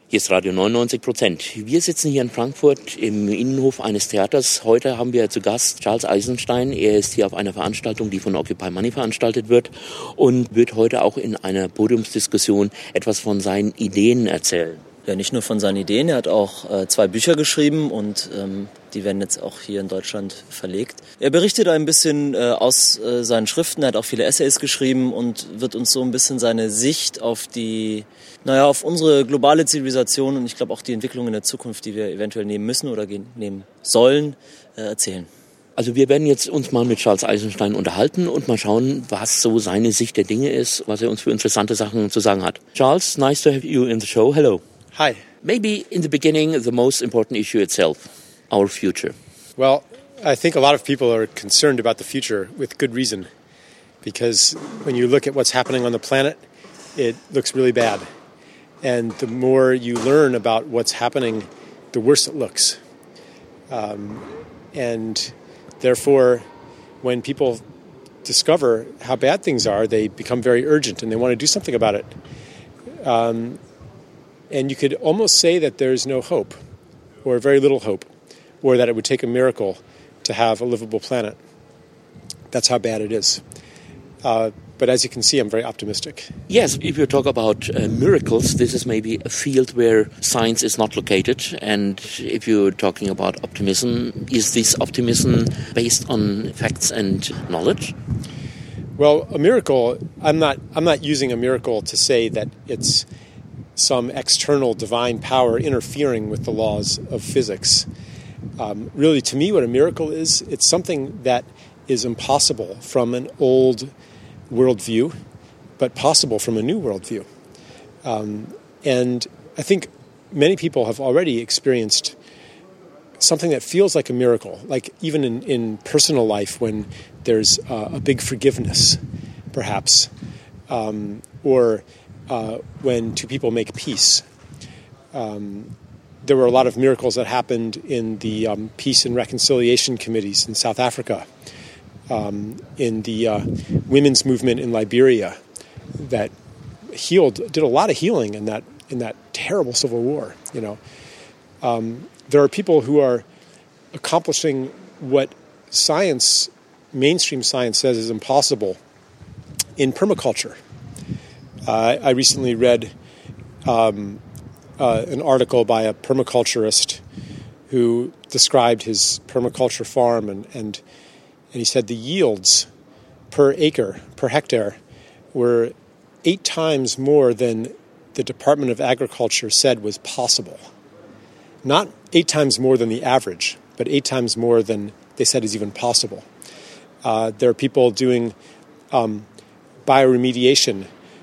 Hier ist Radio 99%. Wir sitzen hier in Frankfurt im Innenhof eines Theaters. Heute haben wir zu Gast Charles Eisenstein. Er ist hier auf einer Veranstaltung, die von Occupy Money veranstaltet wird und wird heute auch in einer Podiumsdiskussion etwas von seinen Ideen erzählen. Ja, nicht nur von seinen Ideen, er hat auch 2 Bücher geschrieben und die werden jetzt auch hier in Deutschland verlegt. Er berichtet ein bisschen aus seinen Schriften, er hat auch viele Essays geschrieben und wird uns so ein bisschen seine Sicht auf auf unsere globale Zivilisation und ich glaube auch die Entwicklung in der Zukunft, die wir eventuell nehmen müssen oder nehmen sollen, erzählen. Also wir werden jetzt uns mal mit Charles Eisenstein unterhalten und mal schauen, was so seine Sicht der Dinge ist, was er uns für interessante Sachen zu sagen hat. Charles, nice to have you in the show. Hello. Hi. Maybe in the beginning, the most important issue itself, our future. Well, I think a lot of people are concerned about the future with good reason, because when you look at what's happening on the planet, it looks really bad. And the more you learn about what's happening, the worse it looks. And therefore, when people discover how bad things are, they become very urgent and they want to do something about it. And you could almost say that there's no hope, or very little hope, or that it would take a miracle to have a livable planet. That's how bad it is. But as you can see, I'm very optimistic. Yes, if you talk about miracles, this is maybe a field where science is not located. And if you're talking about optimism, is this optimism based on facts and knowledge? Well, a miracle, I'm not using a miracle to say that it's some external divine power interfering with the laws of physics. Really, to me, what a miracle is, it's something that is impossible from an old worldview, but possible from a new worldview. And I think many people have already experienced something that feels like a miracle, like even in personal life when there's a big forgiveness, perhaps, or when 2 people make peace. There were a lot of miracles that happened in the Peace and Reconciliation Committees in South Africa, in the women's movement in Liberia that did a lot of healing in that terrible civil war. There are people who are accomplishing what mainstream science says is impossible in permaculture. I recently read an article by a permaculturist who described his permaculture farm, and he said the yields per acre, per hectare, were 8 times more than the Department of Agriculture said was possible. Not 8 times more than the average, but 8 times more than they said is even possible. There are people doing bioremediation,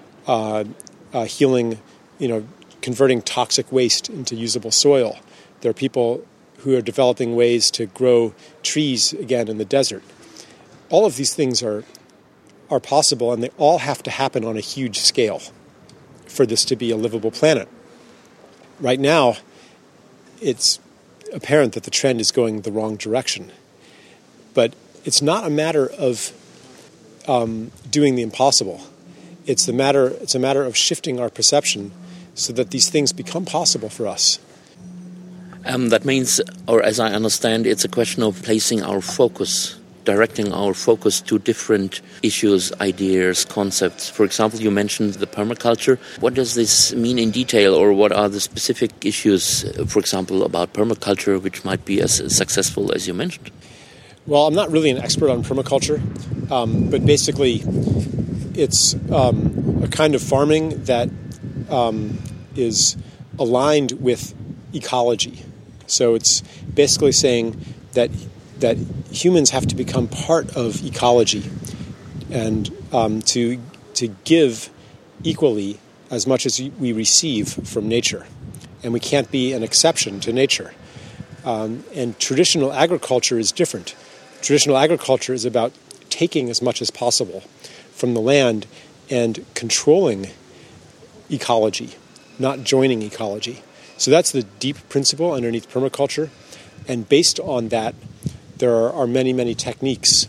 healing, converting toxic waste into usable soil. There are people who are developing ways to grow trees again in the desert. All of these things are possible, and they all have to happen on a huge scale for this to be a livable planet. Right now, it's apparent that the trend is going the wrong direction. But it's not a matter of doing the impossible. It's a matter of shifting our perception so that these things become possible for us. That means, or as I understand, it's a question of placing our focus, directing our focus to different issues, ideas, concepts. For example, you mentioned the permaculture. What does this mean in detail, or what are the specific issues, for example, about permaculture, which might be as successful as you mentioned? Well, I'm not really an expert on permaculture, but basically it's a kind of farming that is aligned with ecology. So it's basically saying that humans have to become part of ecology and to give equally as much as we receive from nature. And we can't be an exception to nature. And traditional agriculture is different. Traditional agriculture is about taking as much as possible from the land and controlling ecology, not joining ecology. So that's the deep principle underneath permaculture. And based on that, there are many, many techniques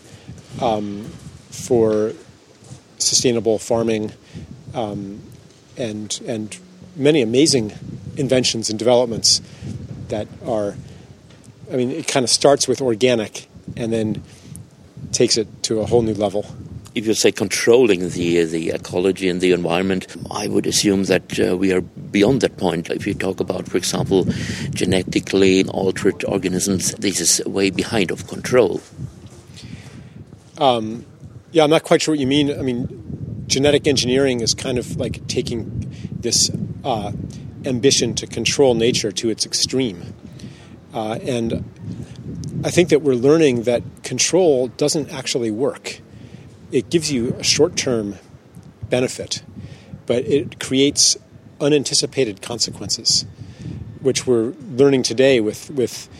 for sustainable farming and many amazing inventions and developments that are, it kind of starts with organic and then takes it to a whole new level. If you say controlling the ecology and the environment, I would assume that we are beyond that point. If you talk about, for example, genetically altered organisms, this is way behind of control. I'm not quite sure what you mean. Genetic engineering is kind of like taking this ambition to control nature to its extreme. And I think that we're learning that control doesn't actually work. It gives you a short-term benefit, but it creates unanticipated consequences, which we're learning today with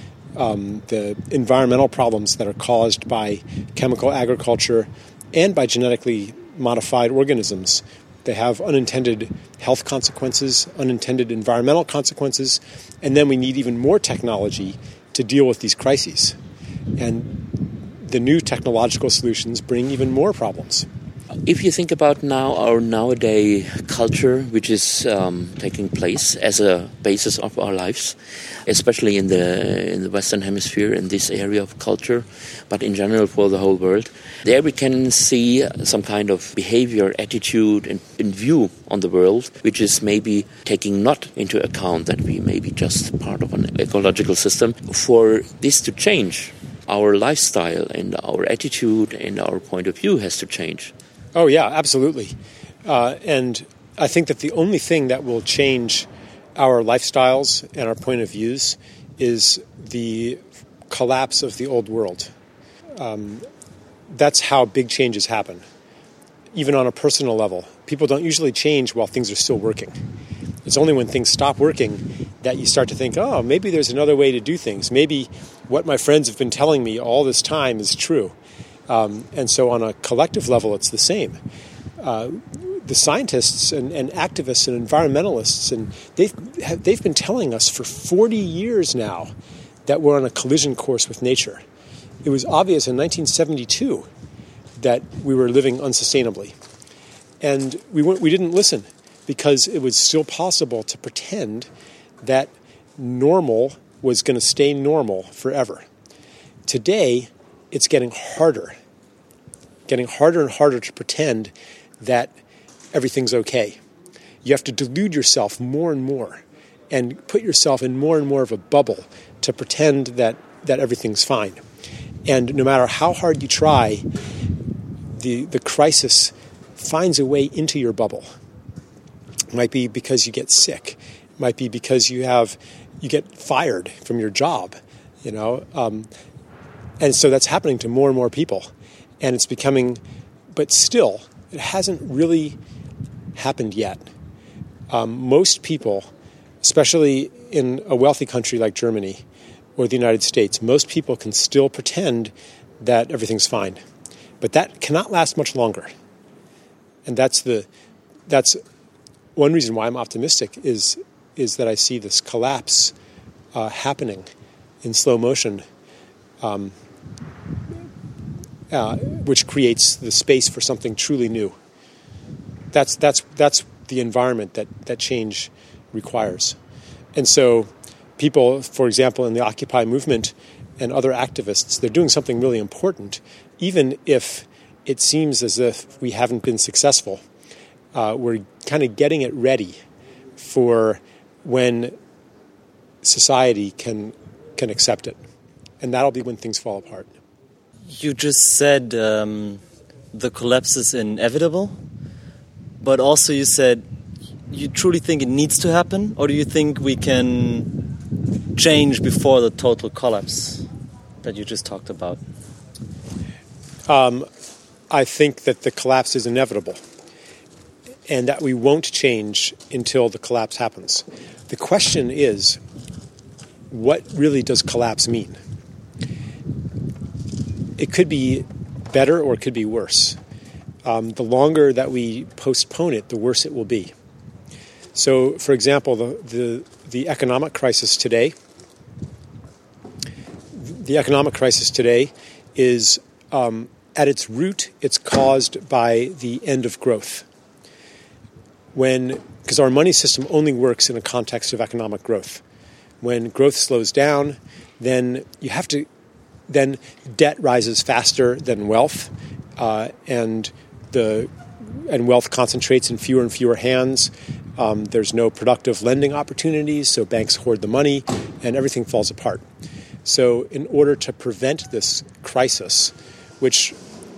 the environmental problems that are caused by chemical agriculture and by genetically modified organisms. They have unintended health consequences, unintended environmental consequences, and then we need even more technology to deal with these crises. And the new technological solutions bring even more problems. If you think about now our nowadays culture, which is taking place as a basis of our lives, especially in the Western Hemisphere, in this area of culture, but in general for the whole world, there we can see some kind of behavior, attitude, in view on the world, which is maybe taking not into account that we may be just part of an ecological system. For this to change, our lifestyle and our attitude and our point of view has to change. Oh, yeah, absolutely. And I think that the only thing that will change our lifestyles and our point of views is the collapse of the old world. That's how big changes happen, even on a personal level. People don't usually change while things are still working. It's only when things stop working that you start to think, oh, maybe there's another way to do things. Maybe what my friends have been telling me all this time is true. And so on a collective level, it's the same. The scientists and activists and environmentalists, and they've been telling us for 40 years now that we're on a collision course with nature. It was obvious in 1972 that we were living unsustainably. And we didn't listen because it was still possible to pretend that normal was going to stay normal forever. Today, it's getting harder and harder to pretend that everything's okay. You have to delude yourself more and more and put yourself in more and more of a bubble to pretend that everything's fine. And no matter how hard you try, the crisis finds a way into your bubble. It might be because you get sick. It might be because you get fired from your job, And so that's happening to more and more people. And it's becoming, but still, it hasn't really happened yet. Most people, especially in a wealthy country like Germany or the United States, most people can still pretend that everything's fine. But that cannot last much longer. And that's one reason why I'm optimistic is that I see this collapse happening in slow motion, which creates the space for something truly new. That's the environment that change requires. And so people, for example, in the Occupy movement and other activists, they're doing something really important, even if it seems as if we haven't been successful. We're kind of getting it ready for when society can accept it. And that'll be when things fall apart. You just said the collapse is inevitable, but also you said you truly think it needs to happen, or do you think we can change before the total collapse that you just talked about? I think that the collapse is inevitable and that we won't change until the collapse happens. The question is, what really does collapse mean? It could be better or it could be worse. The longer that we postpone it, the worse it will be. So, for example, the economic crisis today, is at its root, it's caused by the end of growth. because our money system only works in a context of economic growth. When growth slows down, then debt rises faster than wealth, and wealth concentrates in fewer and fewer hands. There's no productive lending opportunities, so banks hoard the money, and everything falls apart. So in order to prevent this crisis, which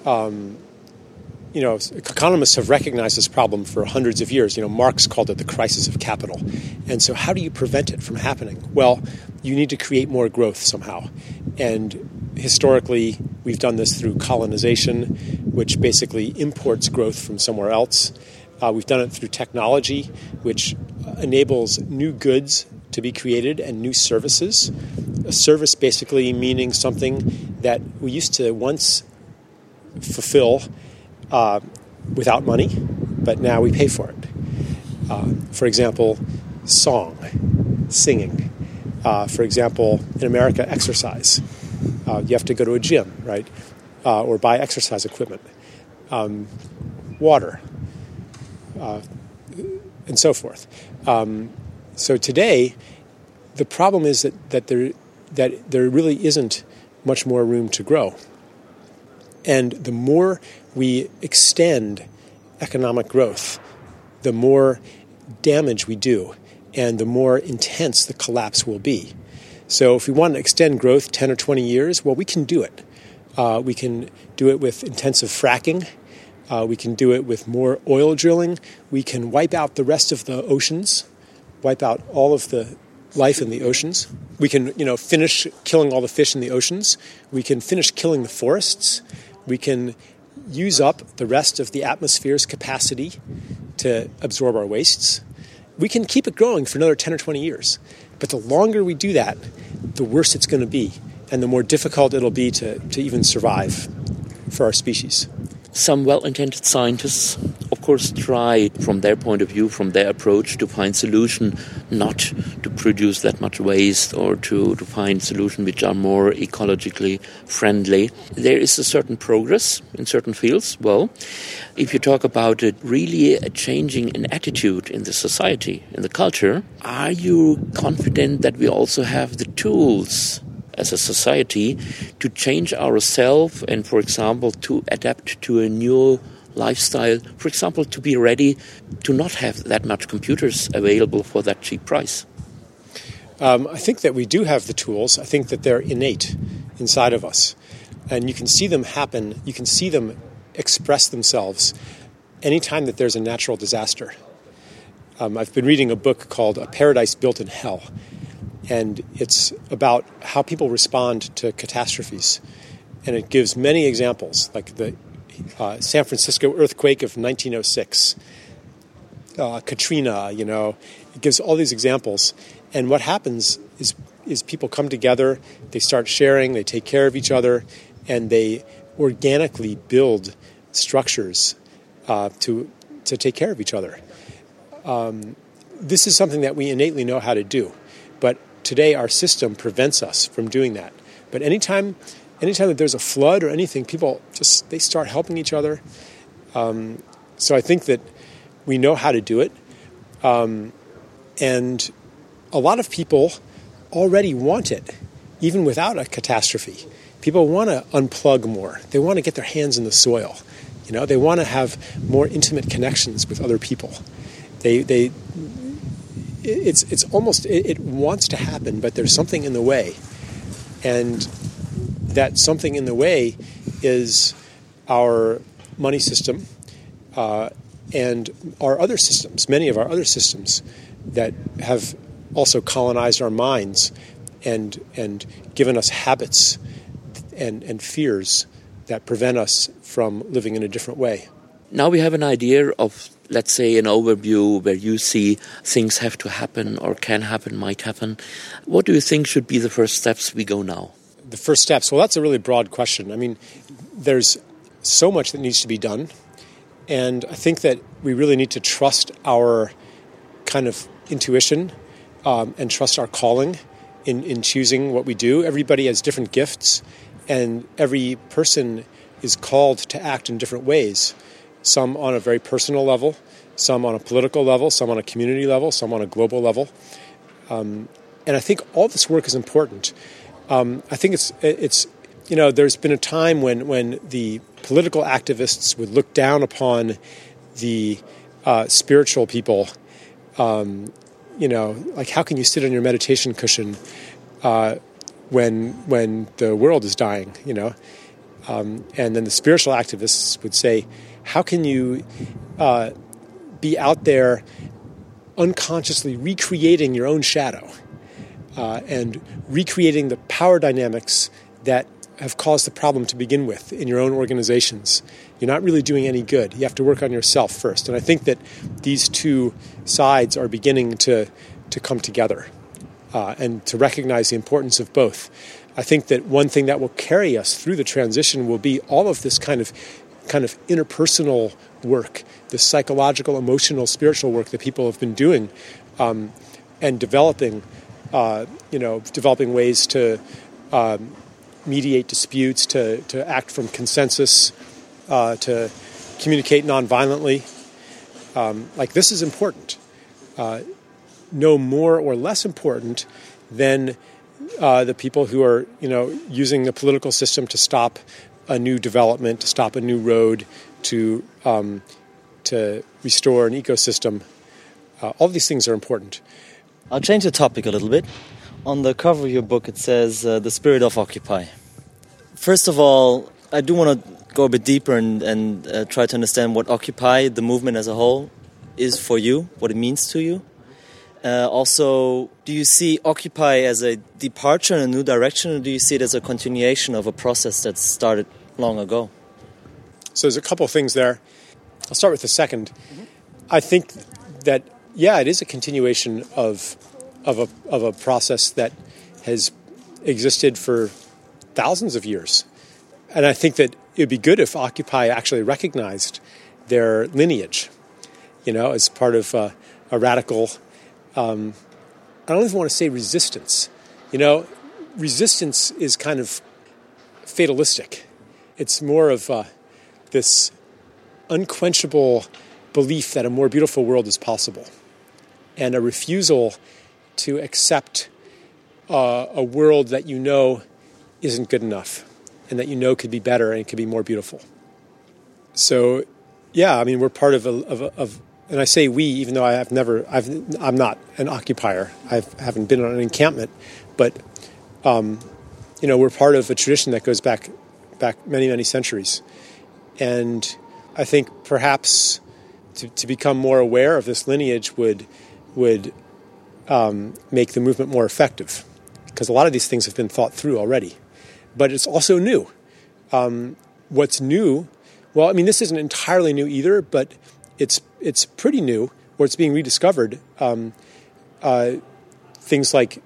economists have recognized this problem for hundreds of years. Marx called it the crisis of capital. And so how do you prevent it from happening? Well, you need to create more growth somehow. And historically, we've done this through colonization, which basically imports growth from somewhere else. We've done it through technology, which enables new goods to be created and new services. A service basically meaning something that we used to once fulfill without money, but now we pay for it. For example, singing. For example, in America, exercise. You have to go to a gym, right? Or buy exercise equipment. Water. And so forth. So today, the problem is that there really isn't much more room to grow. And the more we extend economic growth, the more damage we do, and the more intense the collapse will be. So if we want to extend growth 10 or 20 years, well, we can do it. We can do it with intensive fracking. We can do it with more oil drilling. We can wipe out the rest of the oceans, wipe out all of the life in the oceans. We can, finish killing all the fish in the oceans. We can finish killing the forests. We can use up the rest of the atmosphere's capacity to absorb our wastes. We can keep it growing for another 10 or 20 years. But the longer we do that, the worse it's going to be, and the more difficult it'll be to even survive for our species. Some well-intended scientists, of course, try, from their point of view, from their approach, to find solution not to produce that much waste or to find solutions which are more ecologically friendly. There is a certain progress in certain fields. Well, if you talk about it, really a changing in attitude in the society, in the culture, are you confident that we also have the tools as a society to change ourselves and, for example, to adapt to a new lifestyle, for example, to be ready to not have that much computers available for that cheap price? I think that we do have the tools. I think that they're innate inside of us. And you can see them happen, you can see them express themselves anytime that there's a natural disaster. I've been reading a book called A Paradise Built in Hell. And it's about how people respond to catastrophes. And it gives many examples, like the San Francisco earthquake of 1906, Katrina, it gives all these examples. And what happens is people come together, they start sharing, they take care of each other, and they organically build structures to take care of each other. This is something that we innately know how to do. But today, our system prevents us from doing that. But anytime that there's a flood or anything, people they start helping each other. So I think that we know how to do it. And a lot of people already want it, even without a catastrophe. People want to unplug more. They want to get their hands in the soil. They want to have more intimate connections with other people. It's almost, it wants to happen, but there's something in the way. And that something in the way is our money system and our other systems, many of our other systems that have also colonized our minds and given us habits and fears that prevent us from living in a different way. Now we have an idea of, let's say, an overview where you see things have to happen or can happen, might happen. What do you think should be the first steps we go now? The first steps? Well, that's a really broad question. I mean, there's so much that needs to be done. And I think that we really need to trust our kind of intuition and trust our calling in choosing what we do. Everybody has different gifts, and every person is called to act in different ways. Some on a very personal level, some on a political level, some on a community level, some on a global level. And I think all this work is important. I think it's there's been a time when the political activists would look down upon the spiritual people. Like, how can you sit on your meditation cushion when the world is dying? And then the spiritual activists would say, how can you be out there unconsciously recreating your own shadow and recreating the power dynamics that have caused the problem to begin with in your own organizations? You're not really doing any good. You have to work on yourself first. And I think that these two sides are beginning to come together and to recognize the importance of both. I think that one thing that will carry us through the transition will be all of this kind of interpersonal work, this psychological, emotional, spiritual work that people have been doing, and developing ways to mediate disputes, to act from consensus, to communicate nonviolently. This is important. No more or less important than the people who are, using the political system to stop a new development, to stop a new road, to restore an ecosystem. All of these things are important. I'll change the topic a little bit. On the cover of your book, it says, The Spirit of Occupy. First of all, I do want to go a bit deeper and try to understand what Occupy, the movement as a whole, is for you, what it means to you. Also, do you see Occupy as a departure in a new direction, or do you see it as a continuation of a process that started long ago? So there's a couple of things there. I'll start with the second. Mm-hmm. I think that, it is a continuation of a process that has existed for thousands of years. And I think that it would be good if Occupy actually recognized their lineage, as part of a radical, I don't even want to say resistance. Resistance is kind of fatalistic. It's more of this unquenchable belief that a more beautiful world is possible, and a refusal to accept a world that isn't good enough, and that could be better and could be more beautiful. So, we're part of and I say we, even though I'm not an occupier. I haven't been on an encampment, but we're part of a tradition that goes back many, many centuries. And I think perhaps to become more aware of this lineage would make the movement more effective, because a lot of these things have been thought through already. But it's also new. What's new? Well, this isn't entirely new either, but it's pretty new, or it's being rediscovered. Things like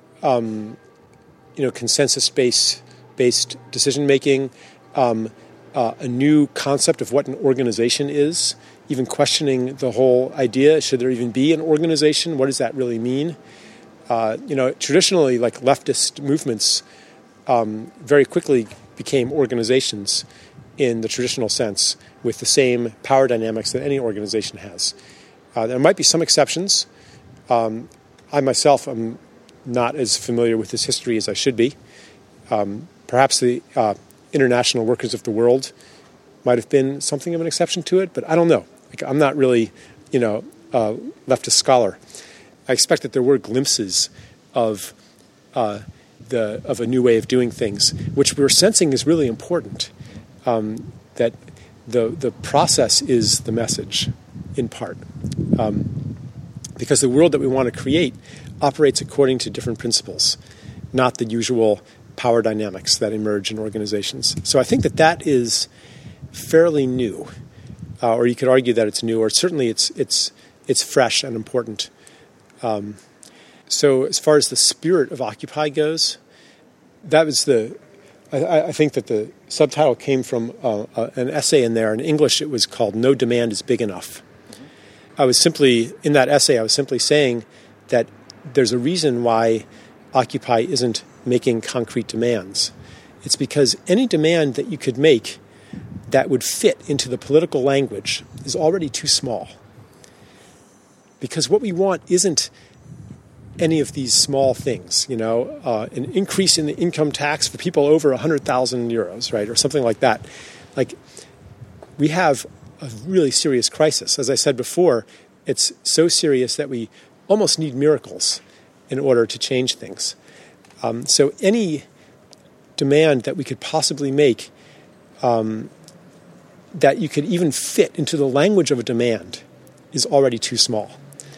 consensus-based decision making, a new concept of what an organization is, even questioning the whole idea: should there even be an organization? What does that really mean? Traditionally, like leftist movements, very quickly became organizations in the traditional sense, with the same power dynamics that any organization has. There might be some exceptions. I myself am not as familiar with this history as I should be. Perhaps the International Workers of the World might have been something of an exception to it, but I don't know. I'm not really, a leftist scholar. I expect that there were glimpses of a new way of doing things, which we're sensing is really important. That the process is the message, in part, because the world that we want to create operates according to different principles, not the usual power dynamics that emerge in organizations. So I think that is fairly new, or you could argue that it's new, or certainly it's fresh and important. So as far as the spirit of Occupy goes, that was I think that the subtitle came from an essay in there. In English, it was called "No Demand is Big Enough." In that essay, I was simply saying that there's a reason why Occupy isn't making concrete demands. It's because any demand that you could make that would fit into the political language is already too small. because what we want isn't any of these small things, an increase in the income tax for people over 100,000 euros, right, or something like that. Like, we have a really serious crisis. As I said before, it's so serious that we almost need miracles in order to change things. So any demand that we could possibly make that you could even fit into the language of a demand is already too small.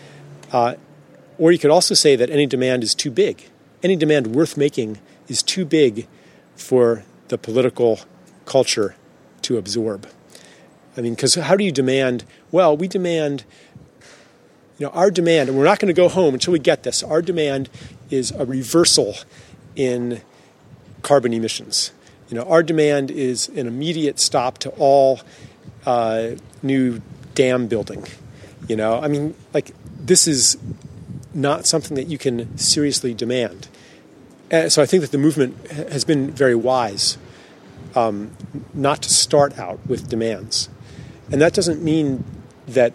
Or you could also say that any demand is too big. Any demand worth making is too big for the political culture to absorb. I mean, because how do you demand? Well, we demand, our demand, and we're not going to go home until we get this, our demand is a reversal in carbon emissions. Our demand is an immediate stop to all new dam building. This is not something that you can seriously demand. So I think that the movement has been very wise not to start out with demands. And that doesn't mean that,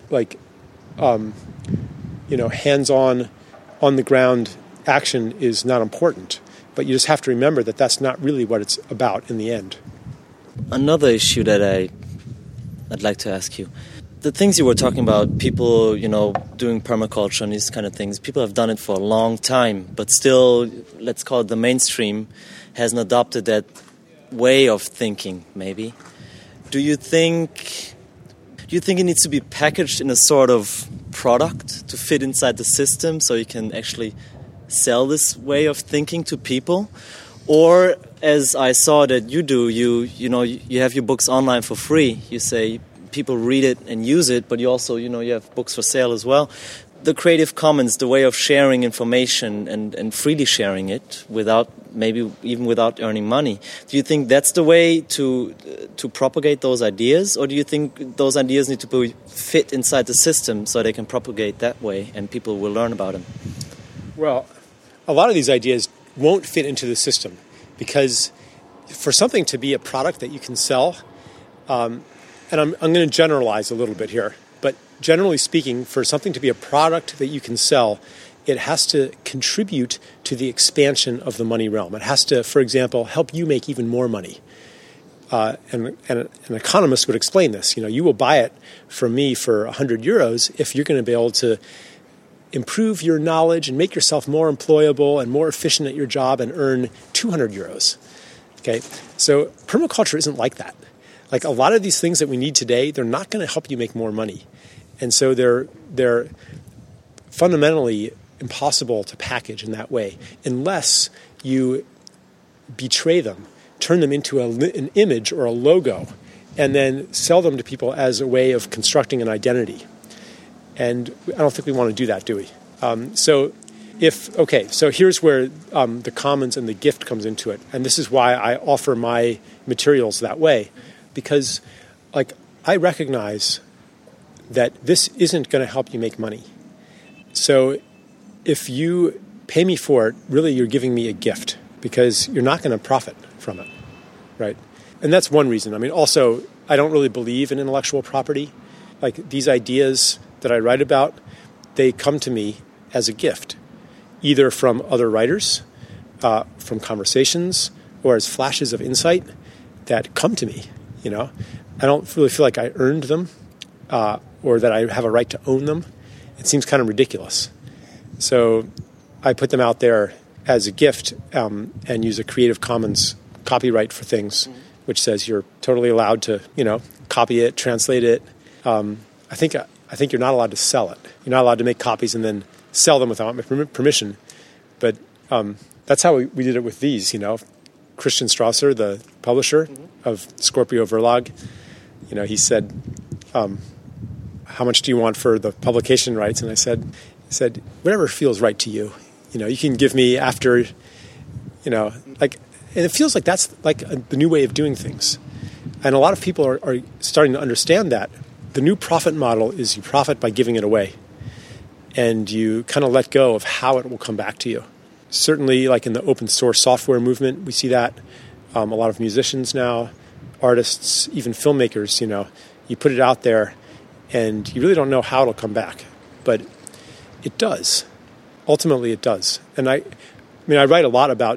hands-on, on-the-ground action is not important. But you just have to remember that that's not really what it's about in the end. Another issue that I'd like to ask you. The things you were talking about, people, doing permaculture and these kind of things, people have done it for a long time, but still, let's call it the mainstream, hasn't adopted that way of thinking, maybe. Do you think it needs to be packaged in a sort of product to fit inside the system so you can actually sell this way of thinking to people? Or, as I saw that you do, you have your books online for free. You say people read it and use it, but you also, you have books for sale as well. The Creative Commons, the way of sharing information and freely sharing it maybe even without earning money. Do you think that's the way to propagate those ideas? Or do you think those ideas need to fit inside the system so they can propagate that way and people will learn about them? Well, a lot of these ideas won't fit into the system because for something to be a product that you can sell, and I'm going to generalize a little bit here, but generally speaking, for something to be a product that you can sell, it has to contribute to the expansion of the money realm. It has to, for example, help you make even more money. And an economist would explain this. You will buy it from me for 100 euros if you're going to be able to improve your knowledge and make yourself more employable and more efficient at your job and earn 200 euros. Okay, so permaculture isn't like that. Like a lot of these things that we need today, they're not going to help you make more money. And so they're fundamentally impossible to package in that way unless you betray them, turn them into an image or a logo, and then sell them to people as a way of constructing an identity. And I don't think we want to do that, do we? So here's where the commons and the gift comes into it. And this is why I offer my materials that way. Because, I recognize that this isn't going to help you make money. So if you pay me for it, really you're giving me a gift because you're not going to profit from it, right? And that's one reason. I mean, also, I don't really believe in intellectual property. These ideas that I write about, they come to me as a gift, either from other writers, from conversations, or as flashes of insight that come to me. I don't really feel like I earned them or that I have a right to own them. It seems kind of ridiculous. So I put them out there as a gift and use a Creative Commons copyright for things, which says you're totally allowed to, copy it, translate it. I think you're not allowed to sell it. You're not allowed to make copies and then sell them without my permission. But that's how we did it with these, Christian Strasser, the publisher of Scorpio Verlag, he said, how much do you want for the publication rights? And I said, whatever feels right to you. You can give me after, and it feels like that's the new way of doing things. And a lot of people are starting to understand that. The new profit model is you profit by giving it away. And you kind of let go of how it will come back to you. Certainly, in the open source software movement, we see that. A lot of musicians now, artists, even filmmakers, you put it out there and you really don't know how it'll come back. But It does. Ultimately, it does. And I write a lot about,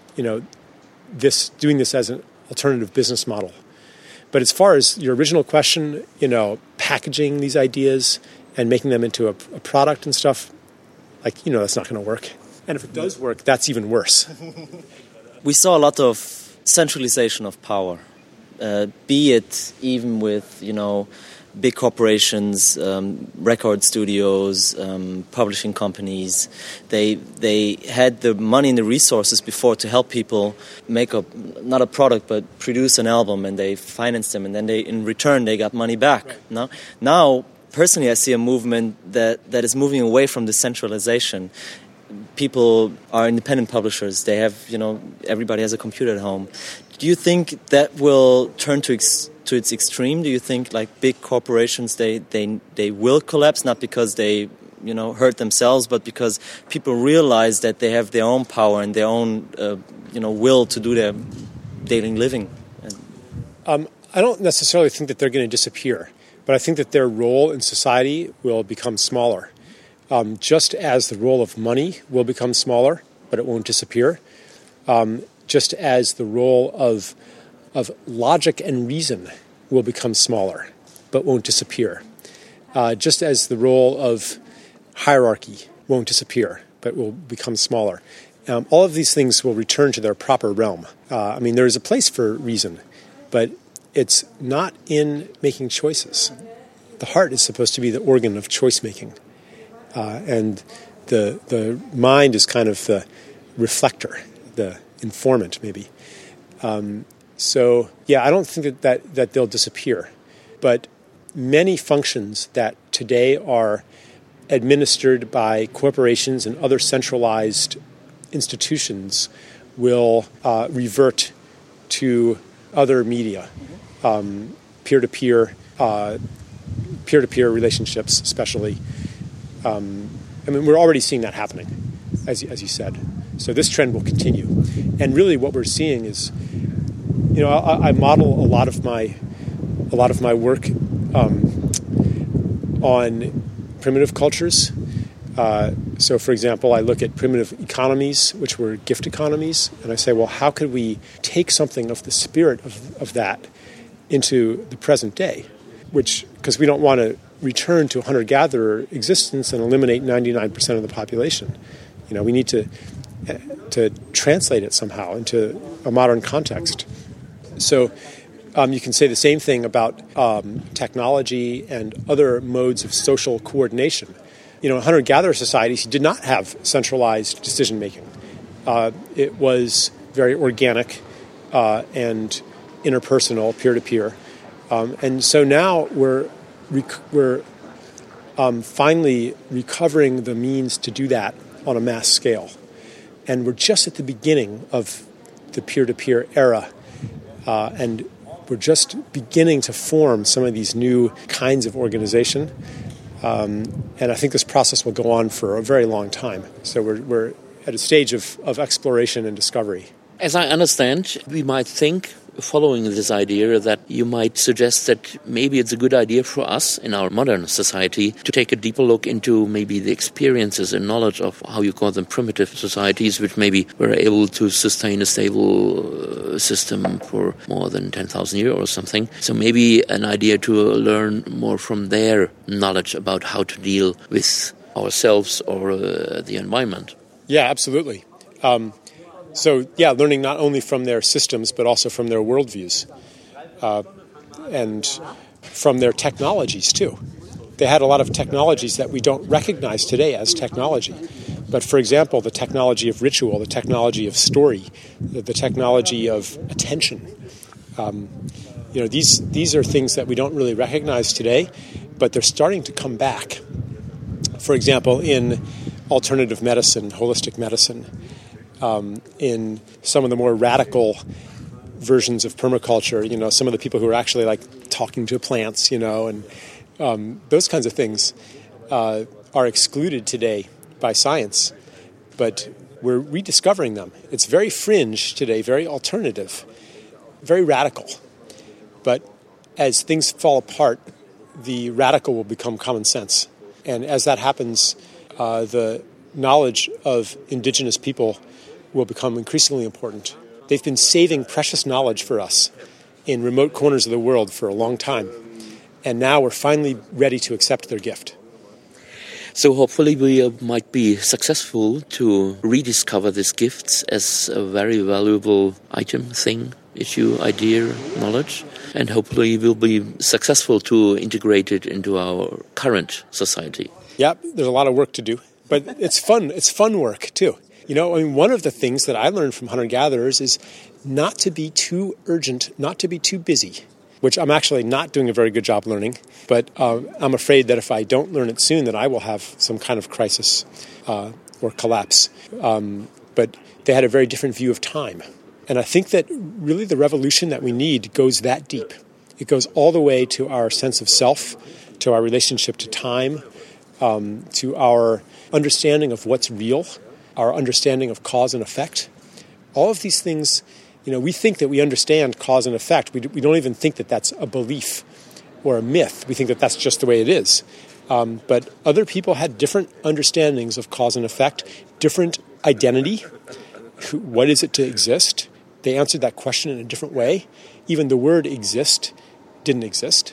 doing this as an alternative business model. But as far as your original question, packaging these ideas and making them into a product and stuff, that's not going to work. And if it does work, that's even worse. We saw a lot of centralization of power, be it even with, big corporations, record studios, publishing companies. They had the money and the resources before to help people make not a product, but produce an album, and they financed them, and then in return they got money back. Right. Now, personally, I see a movement that is moving away from the centralization. People are independent publishers. They have, everybody has a computer at home. Do you think that will turn to its extreme? Do you think big corporations they will collapse, not because they hurt themselves, but because people realize that they have their own power and their own will to do their daily living? I don't necessarily think that they're going to disappear, but I think that their role in society will become smaller. Just as the role of money will become smaller, but it won't disappear. Just as the role of logic and reason will become smaller, but won't disappear. Just as the role of hierarchy won't disappear, but will become smaller. All of these things will return to their proper realm. There is a place for reason, but it's not in making choices. The heart is supposed to be the organ of choice-making. And the mind is kind of the reflector, the informant, maybe. I don't think that they'll disappear. But many functions that today are administered by corporations and other centralized institutions will revert to other media, peer-to-peer relationships, especially. We're already seeing that happening, as you said. So this trend will continue. And really what we're seeing is, I model a lot of my work on primitive cultures. So, for example, I look at primitive economies, which were gift economies, and I say, well, how could we take something of the spirit of that into the present day? Because we don't want to return to a hunter-gatherer existence and eliminate 99% of the population. We need to translate it somehow into a modern context. So you can say the same thing about technology and other modes of social coordination. Hunter-gatherer societies did not have centralized decision-making. It was very organic and interpersonal, peer-to-peer. And so now we're finally recovering the means to do that on a mass scale. And we're just at the beginning of the peer-to-peer era. And we're just beginning to form some of these new kinds of organization. And I think this process will go on for a very long time. So we're at a stage of exploration and discovery. As I understand, we might think, following this idea, that you might suggest that maybe it's a good idea for us in our modern society to take a deeper look into maybe the experiences and knowledge of how you call them primitive societies, which maybe were able to sustain a stable system for more than 10,000 years or something. So maybe an idea to learn more from their knowledge about how to deal with ourselves or the environment. Yeah, absolutely. Learning not only from their systems, but also from their worldviews and from their technologies, too. They had a lot of technologies that we don't recognize today as technology. But, for example, the technology of ritual, the technology of story, the technology of attention. These are things that we don't really recognize today, but they're starting to come back. For example, in alternative medicine, holistic medicine, in some of the more radical versions of permaculture, some of the people who are actually talking to plants, and those kinds of things are excluded today by science, but we're rediscovering them. It's very fringe today, very alternative, very radical. But as things fall apart, the radical will become common sense. And as that happens, the knowledge of indigenous people will become increasingly important. They've been saving precious knowledge for us in remote corners of the world for a long time. And now we're finally ready to accept their gift. So hopefully we might be successful to rediscover these gifts as a very valuable item, thing, issue, idea, knowledge. And hopefully we'll be successful to integrate it into our current society. Yeah, there's a lot of work to do. But it's fun. It's fun work, too. You know, I mean, one of the things that I learned from hunter-gatherers is not to be too urgent, not to be too busy, which I'm actually not doing a very good job learning. But I'm afraid that if I don't learn it soon, that I will have some kind of crisis or collapse. But they had a very different view of time. And I think that really the revolution that we need goes that deep. It goes all the way to our sense of self, to our relationship to time, to our understanding of what's real, our understanding of cause and effect. All of these things, you know, we think that we understand cause and effect. We don't even think that that's a belief or a myth. We think that that's just the way it is. But other people had different understandings of cause and effect, different identity. What is it to exist? They answered that question in a different way. Even the word exist didn't exist.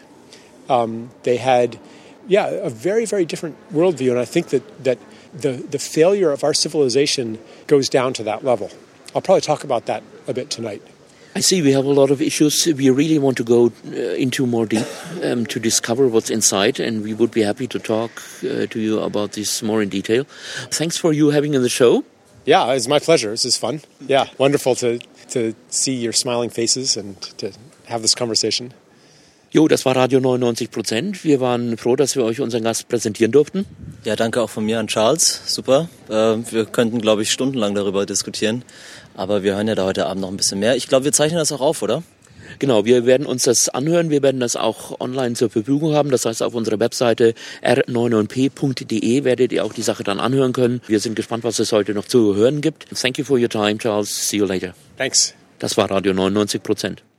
They had, a very, very different worldview. And I think that the failure of our civilization goes down to that level. I'll probably talk about that a bit tonight. I see we have a lot of issues we really want to go into more deep to discover what's inside, and we would be happy to talk to you about this more in detail. Thanks for you having in the show. Yeah, it's my pleasure. This is fun. Yeah, wonderful to see your smiling faces and to have this conversation. Jo, das war Radio 99%. Wir waren froh, dass wir euch unseren Gast präsentieren durften. Ja, danke auch von mir an Charles. Super. Wir könnten, glaube ich, stundenlang darüber diskutieren. Aber wir hören ja da heute Abend noch ein bisschen mehr. Ich glaube, wir zeichnen das auch auf, oder? Genau, wir werden uns das anhören. Wir werden das auch online zur Verfügung haben. Das heißt, auf unserer Webseite r99p.de werdet ihr auch die Sache dann anhören können. Wir sind gespannt, was es heute noch zu hören gibt. Thank you for your time, Charles. See you later. Thanks. Das war Radio 99%.